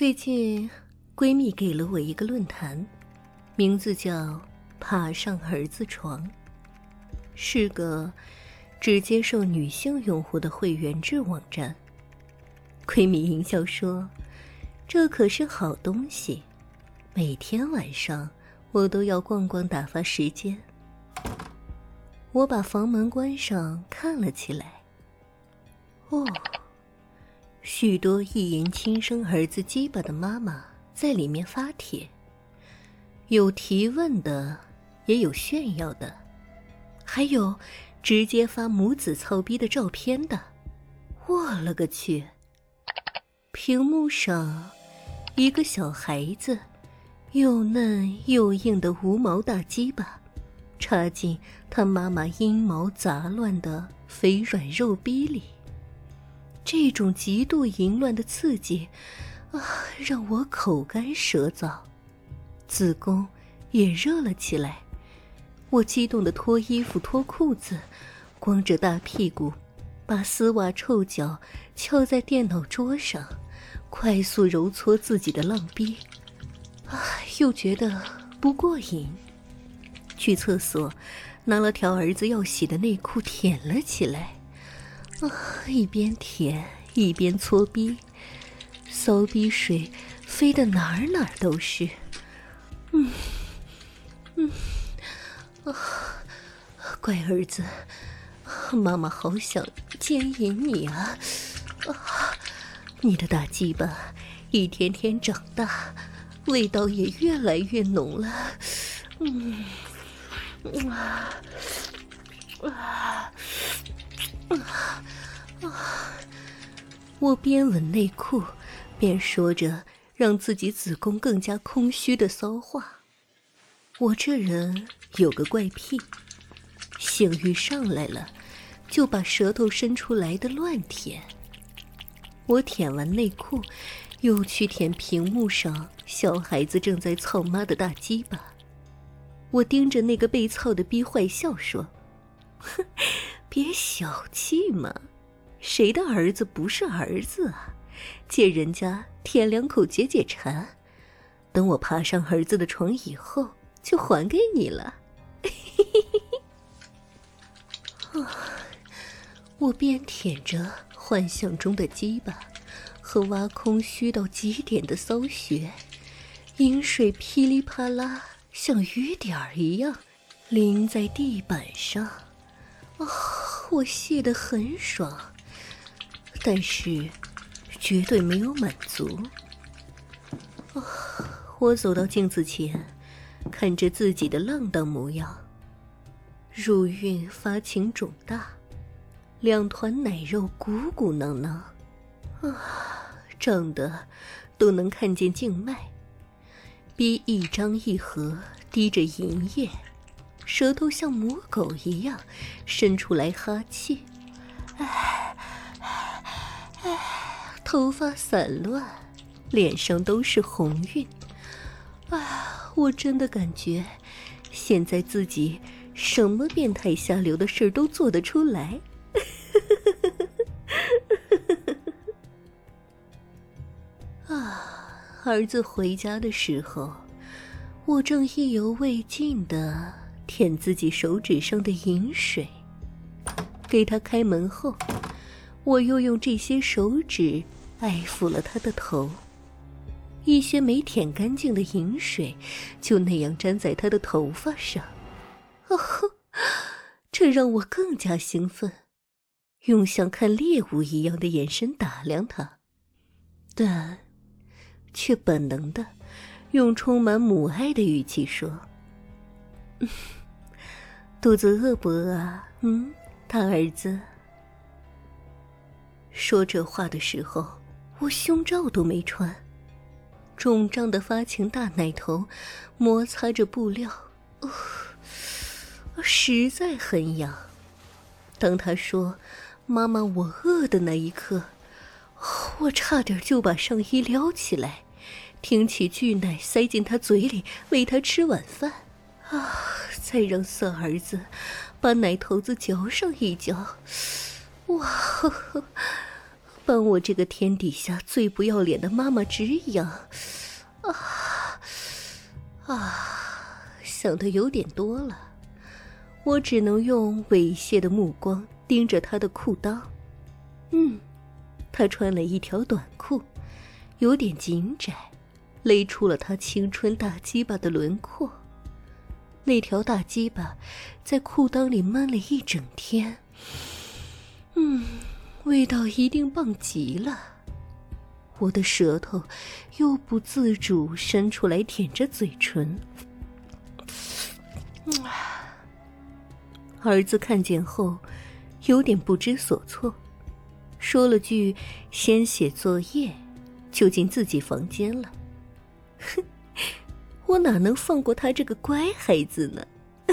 最近闺蜜给了我一个论坛，名字叫爬上儿子床，是个只接受女性用户的会员制网站。闺蜜营销说这可是好东西，每天晚上我都要逛逛打发时间。我把房门关上看了起来，许多意淫亲生儿子鸡巴的妈妈在里面发帖，有提问的，也有炫耀的，还有直接发母子操逼的照片的。我了个去！屏幕上一个小孩子又嫩又硬的无毛大鸡巴插进他妈妈阴毛杂乱的肥软肉逼里，这种极度淫乱的刺激让我口干舌燥，子宫也热了起来。我激动地脱衣服脱裤子，光着大屁股把丝袜臭脚翘在电脑桌上，快速揉搓自己的浪逼，又觉得不过瘾，去厕所拿了条儿子要洗的内裤舔了起来，一边舔一边搓逼，骚逼水飞得哪儿都是。乖儿子，妈妈好想奸淫你啊！你的大鸡巴一天天长大，味道也越来越浓了。我边吻内裤边说着让自己子宫更加空虚的骚话。我这人有个怪癖，性欲上来了就把舌头伸出来的乱舔。我舔完内裤又去舔屏幕上小孩子正在操妈的大鸡巴。我盯着那个被操的逼坏笑说，哼，别小气嘛，谁的儿子不是儿子啊？借人家舔两口解解馋，等我爬上儿子的床以后就还给你了。我边舔着幻想中的鸡巴和挖空虚到极点的骚穴，饮水噼里啪啦像雨点儿一样淋在地板上。我泄得很爽，但是绝对没有满足。我走到镜子前，看着自己的浪荡模样，乳晕发情肿大，两团奶肉鼓鼓囊囊，胀得都能看见静脉，逼一张一合，滴着银液，舌头像母狗一样伸出来哈气，头发散乱，脸上都是红晕。我真的感觉现在自己什么变态下流的事都做得出来。儿子回家的时候，我正意犹未尽地舔自己手指上的饮水。给他开门后，我又用这些手指爱抚了他的头，一些没舔干净的饮水就那样粘在他的头发上。这让我更加兴奋，用像看猎物一样的眼神打量他，但却本能的用充满母爱的语气说，肚子饿不饿啊？大儿子。说这话的时候，我胸罩都没穿，肿胀的发情大奶头摩擦着布料，实在很痒。当他说妈妈我饿的那一刻，我差点就把上衣撩起来，挺起巨奶塞进他嘴里喂他吃晚饭，再让色儿子把奶头子嚼上一嚼， 帮我这个天底下最不要脸的妈妈止痒。想的有点多了，我只能用猥亵的目光盯着她的裤裆。她穿了一条短裤，有点紧窄，勒出了她青春大鸡巴的轮廓。那条大鸡巴在裤裆里闷了一整天，味道一定棒极了。我的舌头又不自主伸出来舔着嘴唇。儿子看见后有点不知所措，说了句先写作业，就进自己房间了。哼，我哪能放过他这个乖孩子呢？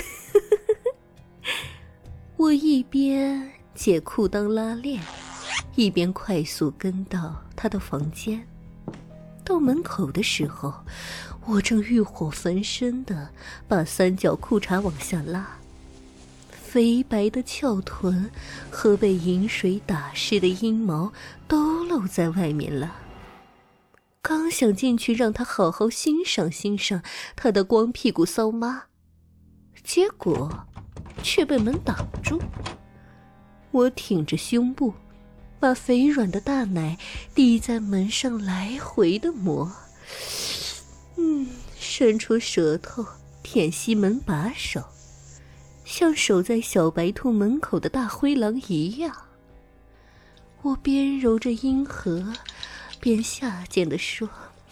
我一边解裤裆拉链，一边快速跟到他的房间。到门口的时候，我正欲火焚身地把三角裤衩往下拉，肥白的翘臀和被饮水打湿的阴毛都露在外面了。刚想进去让他好好欣赏欣赏他的光屁股骚妈，结果却被门挡住。我挺着胸部，把肥软的大奶抵在门上来回的磨，伸出舌头舔吸门把手，像守在小白兔门口的大灰狼一样。我边揉着阴核边下贱地说，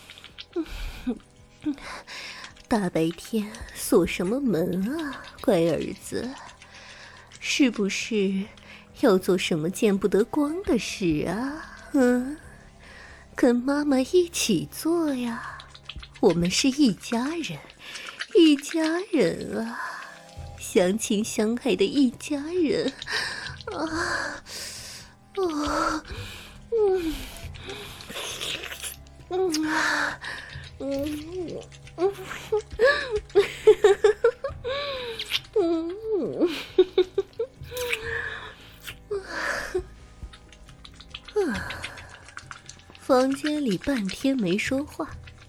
大白天锁什么门啊，乖儿子，是不是要做什么见不得光的事啊？跟妈妈一起做呀，我们是一家人，一家人啊，相亲相爱的一家人啊！房间里半天没说话，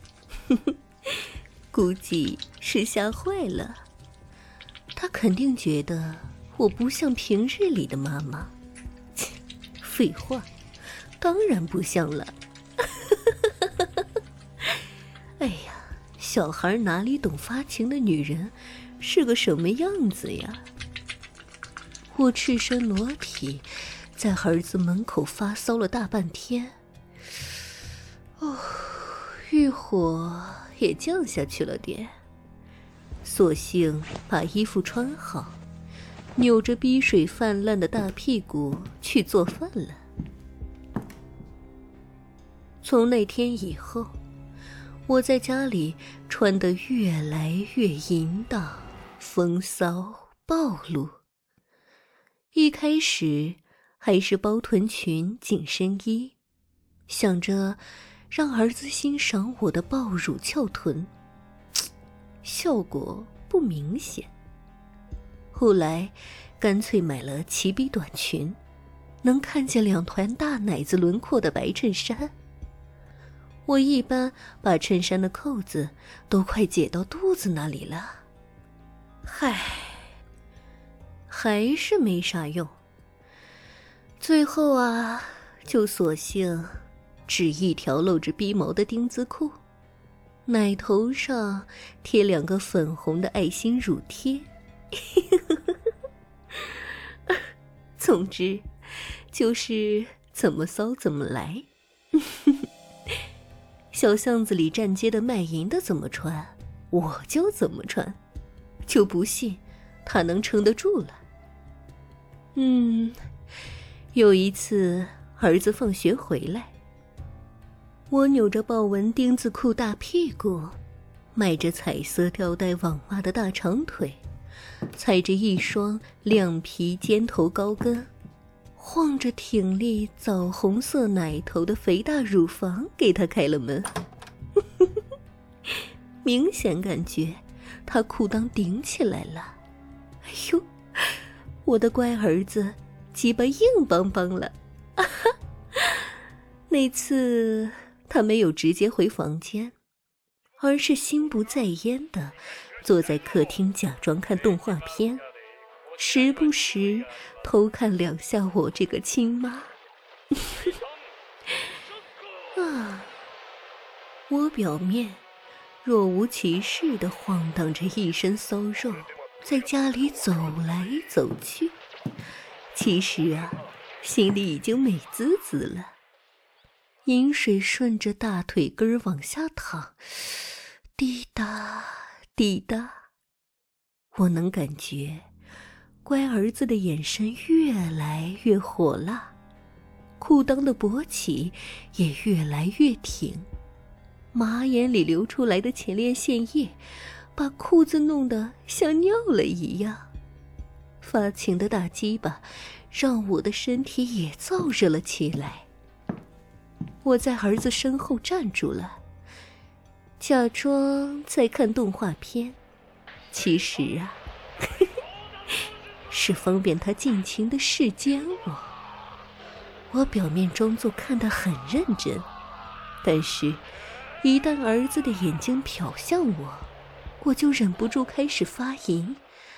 估计是吓坏了。他肯定觉得我不像平日里的妈妈。废话，当然不像了。哎呀，小孩哪里懂发情的女人是个什么样子呀？我赤身裸体在儿子门口发骚了大半天，欲火也降下去了点，索性把衣服穿好，扭着逼水泛滥的大屁股去做饭了。从那天以后，我在家里穿得越来越淫荡、风骚、暴露。一开始还是包臀裙、紧身衣，想着让儿子欣赏我的爆乳翘臀，效果不明显。后来干脆买了齐逼短裙，能看见两团大奶子轮廓的白衬衫。我一般把衬衫的扣子都快解到肚子那里了。嗨，还是没啥用。最后啊，就索性只一条露着逼毛的丁字裤，奶头上贴两个粉红的爱心乳贴。总之就是怎么骚怎么来。小巷子里站街的卖淫的怎么穿，我就怎么穿，就不信他能撑得住了。有一次儿子放学回来，我扭着豹纹丁字裤大屁股，迈着彩色吊带网袜的大长腿，踩着一双亮皮尖头高跟，晃着挺立枣红色奶头的肥大乳房给他开了门。明显感觉他裤裆顶起来了。哎呦，我的乖儿子鸡巴硬邦邦了。 那次他没有直接回房间，而是心不在焉地坐在客厅假装看动画片，时不时偷看2下我这个亲妈。我表面若无其事地晃荡着一身骚肉，在家里走来走去，其实啊，心里已经美滋滋了。饮水顺着大腿根往下淌，滴答滴答，我能感觉乖儿子的眼神越来越火辣，裤裆的勃起也越来越挺，马眼里流出来的前列腺液把裤子弄得像尿了一样，发情的大鸡巴让我的身体也燥热了起来。我在儿子身后站住了，假装在看动画片，其实啊是方便他尽情的视奸我。我表面装作看得很认真，但是一旦儿子的眼睛瞟向我，我就忍不住开始发淫。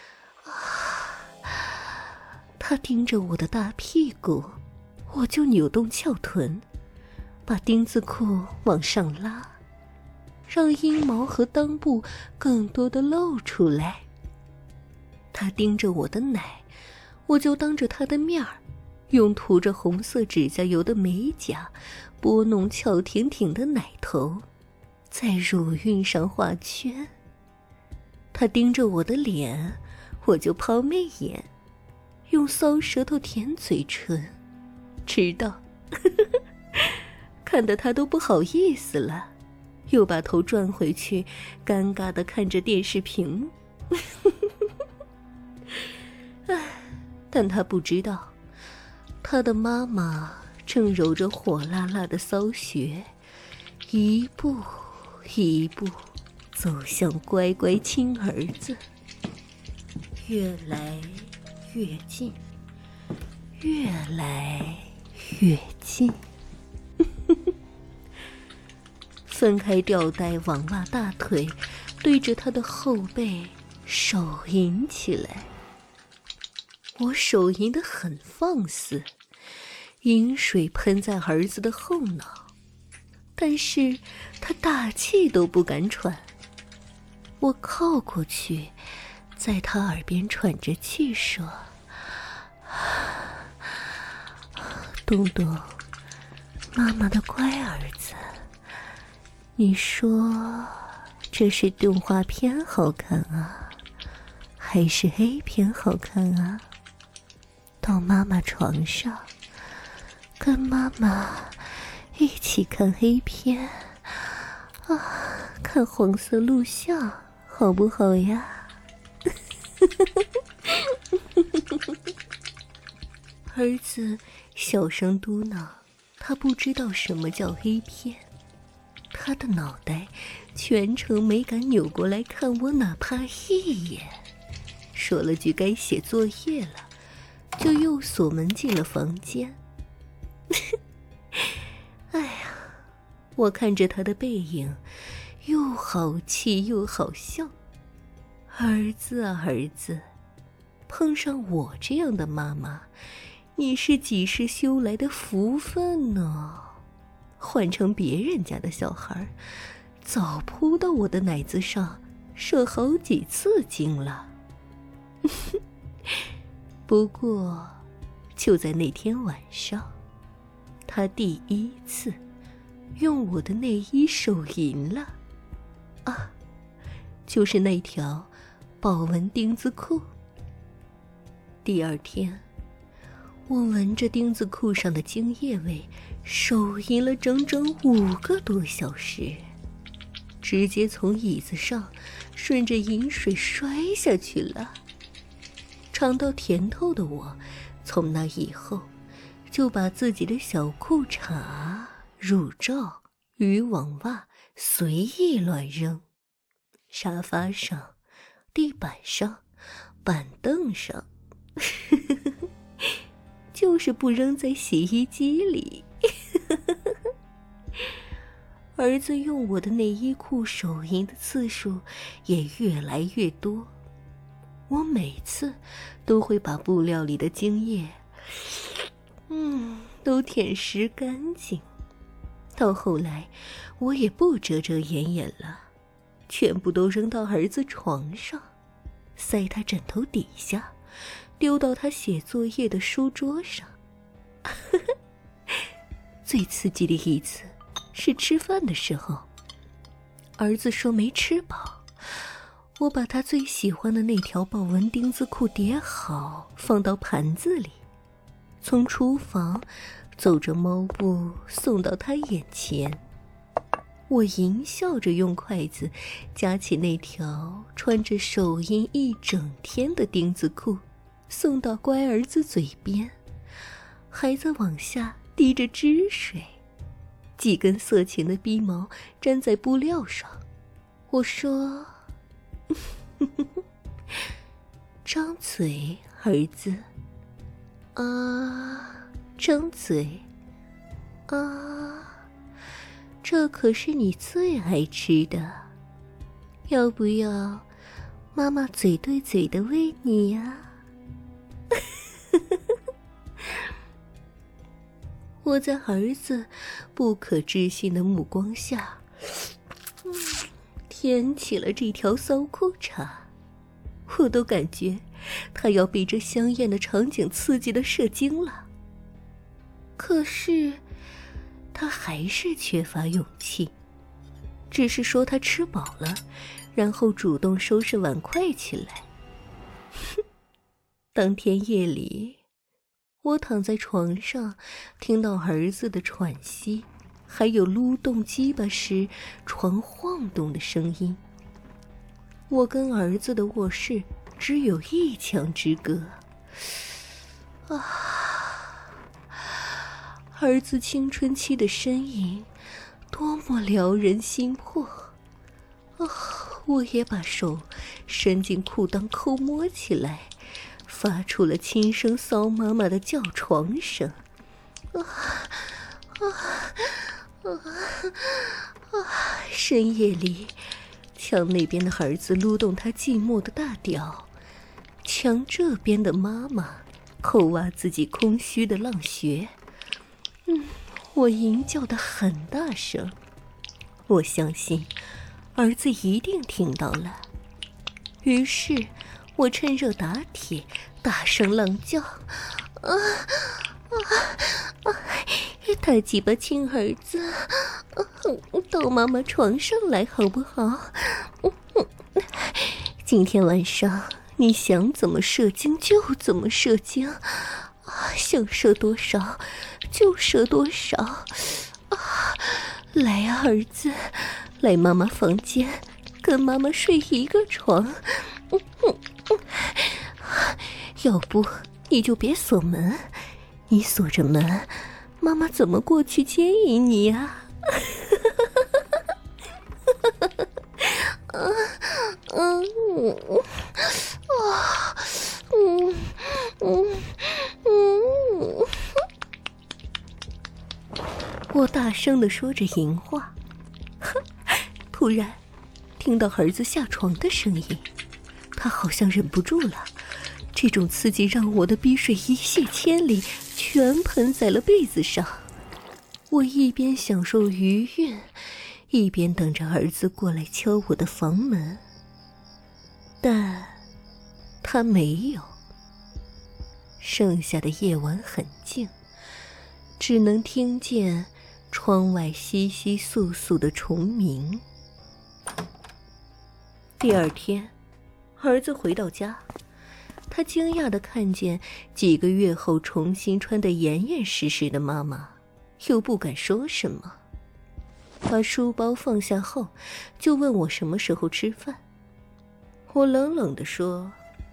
他盯着我的大屁股，我就扭动翘臀，把丁字裤往上拉，让阴毛和裆部更多的露出来。他盯着我的奶，我就当着他的面儿，用涂着红色指甲油的美甲拨弄翘挺挺的奶头，在乳晕上画圈。他盯着我的脸，我就抛媚眼，用骚舌头舔嘴唇，直到看得他都不好意思了，又把头转回去，尴尬地看着电视屏幕。但他不知道，他的妈妈正揉着火辣辣的骚穴，一步一步走向乖乖亲儿子，越来越近，越来越近。分开吊带网袜大腿，对着他的后背手淫起来。我手淫得很放肆，淫水喷在儿子的后脑，但是他大气都不敢喘。我靠过去，在他耳边喘着气说：“东东，妈妈的乖儿子，你说这是动画片好看啊，还是黑片好看啊？到妈妈床上，跟妈妈一起看黑片啊，看黄色录像，好不好呀？”儿子小声嘟囔，他不知道什么叫黑片，他的脑袋全程没敢扭过来看我哪怕一眼，说了句该写作业了，就又锁门进了房间。哎呀，我看着他的背影，又好气又好笑。儿子啊儿子，碰上我这样的妈妈，你是几世修来的福分呢？换成别人家的小孩，早扑到我的奶子上射好几次精了。不过就在那天晚上，他第一次用我的内衣手淫了啊，就是那条豹纹丁字裤。第二天，我闻着丁字裤上的精液味，手淫了整整5个多小时，直接从椅子上顺着饮水摔下去了。尝到甜头的我，从那以后就把自己的小裤衩、乳罩、渔网袜随意乱扔，沙发上、地板上、板凳上，就是不扔在洗衣机里。 儿子用我的内衣裤手淫的次数也越来越多。我每次都会把布料里的精液都舔食干净。到后来我也不遮遮掩掩了，全部都扔到儿子床上，塞他枕头底下，丢到他写作业的书桌上。最刺激的一次是吃饭的时候，儿子说没吃饱，我把他最喜欢的那条豹纹丁字裤叠好，放到盘子里，从厨房走着猫步送到他眼前。我淫笑着用筷子夹起那条穿着手印一整天的丁字裤，送到乖儿子嘴边，还在往下滴着汁水，几根色情的逼毛粘在布料上。我说张嘴儿子啊，张嘴啊，这可是你最爱吃的，要不要妈妈嘴对嘴的喂你呀？我在儿子不可置信的目光下，舔起了这条骚裤衩，我都感觉他要被这香艳的场景刺激的射精了。可是他还是缺乏勇气，只是说他吃饱了，然后主动收拾碗筷起来。当天夜里，我躺在床上，听到儿子的喘息，还有撸动鸡巴时床晃动的声音。我跟儿子的卧室只有一墙之隔。儿子青春期的身影多么撩人心魄。我也把手伸进裤裆抠摸起来，发出了轻声骚妈妈的叫床声。深夜里，墙那边的儿子撸动他寂寞的大屌，墙这边的妈妈抠挖自己空虚的浪穴。我淫叫得很大声，我相信儿子一定听到了。于是我趁热打铁，大声浪叫，大鸡巴亲儿子，到妈妈床上来好不好？今天晚上你想怎么射精就怎么射精，想射多少就射多少。来啊，儿子，来妈妈房间，跟妈妈睡一个床。要不你就别锁门，你锁着门，妈妈怎么过去接引你呀？我大声地说着淫话，突然听到儿子下床的声音，他好像忍不住了。这种刺激让我的逼水一泻千里，全喷在了被子上。我一边享受余韵，一边等着儿子过来敲我的房门，但他没有。剩下的夜晚很静，只能听见窗外窸窸窣窣的虫鸣。第二天，儿子回到家，他惊讶地看见几个月后重新穿得严严实实的妈妈，又不敢说什么。把书包放下后，就问我什么时候吃饭。我冷冷地说：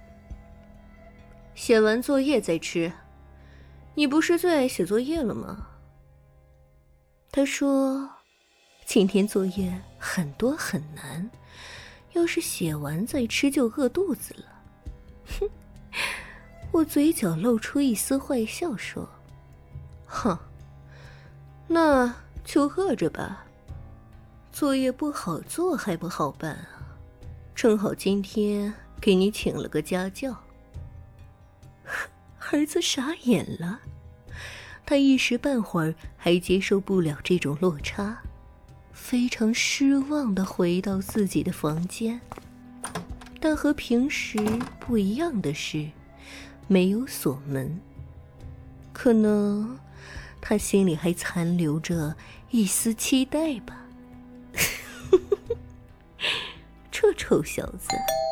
写完作业再吃，你不是最爱写作业了吗？他说今天作业很多很难，要是写完再吃就饿肚子了。哼，我嘴角露出一丝坏笑说：那就饿着吧， 作业不好做还不好办啊，正好今天给你请了个家教。儿子傻眼了，他一时半会儿还接受不了这种落差，非常失望地回到自己的房间。但和平时不一样的是，没有锁门。可能他心里还残留着一丝期待吧。这臭小子。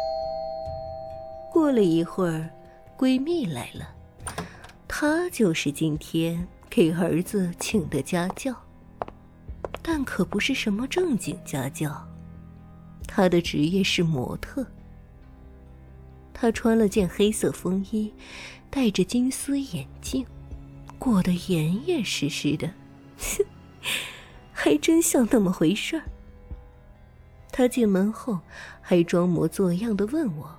过了一会儿，闺蜜来了，她就是今天给儿子请的家教，但可不是什么正经家教，她的职业是模特。她穿了件黑色风衣，戴着金丝眼镜，裹得严严实实的，还真像那么回事儿。她进门后还装模作样地问我：“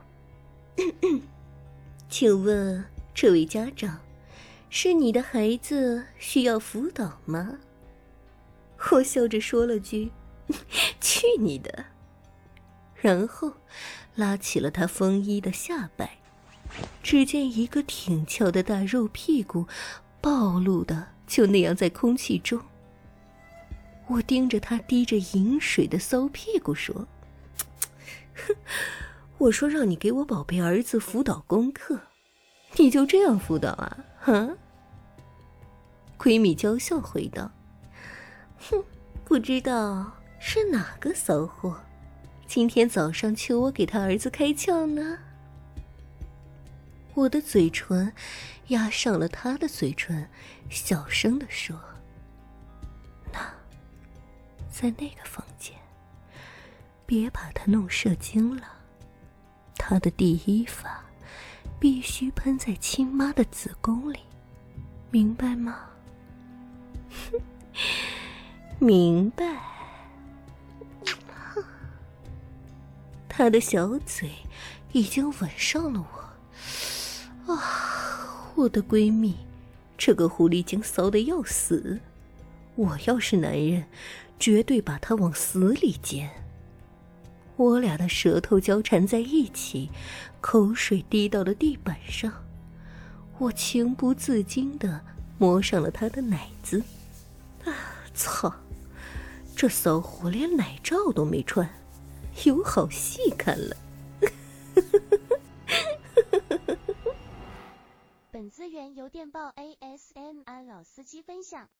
请问这位家长，是你的孩子需要辅导吗？”我笑着说了句：“去你的！”然后拉起了他风衣的下摆，只见一个挺翘的大肉屁股暴露的就那样在空气中。我盯着他滴着饮水的骚屁股说：“我说让你给我宝贝儿子辅导功课，你就这样辅导啊？哈？”闺蜜娇笑回道：“哼，不知道是哪个骚货，今天早上求我给他儿子开窍呢？”我的嘴唇压上了他的嘴唇，小声地说：“在那个房间，别把他弄射精了。他的第一发必须喷在亲妈的子宫里，明白吗？”明白。他的小嘴已经吻上了我。我的闺蜜，这个狐狸精骚得要死。我要是男人，绝对把他往死里奸。我俩的舌头交缠在一起，口水滴到了地板上，我情不自禁地摸上了他的奶子。操，这骚货连奶罩都没穿，有好戏看了。 本资源由电报 ASMR 老司机分享。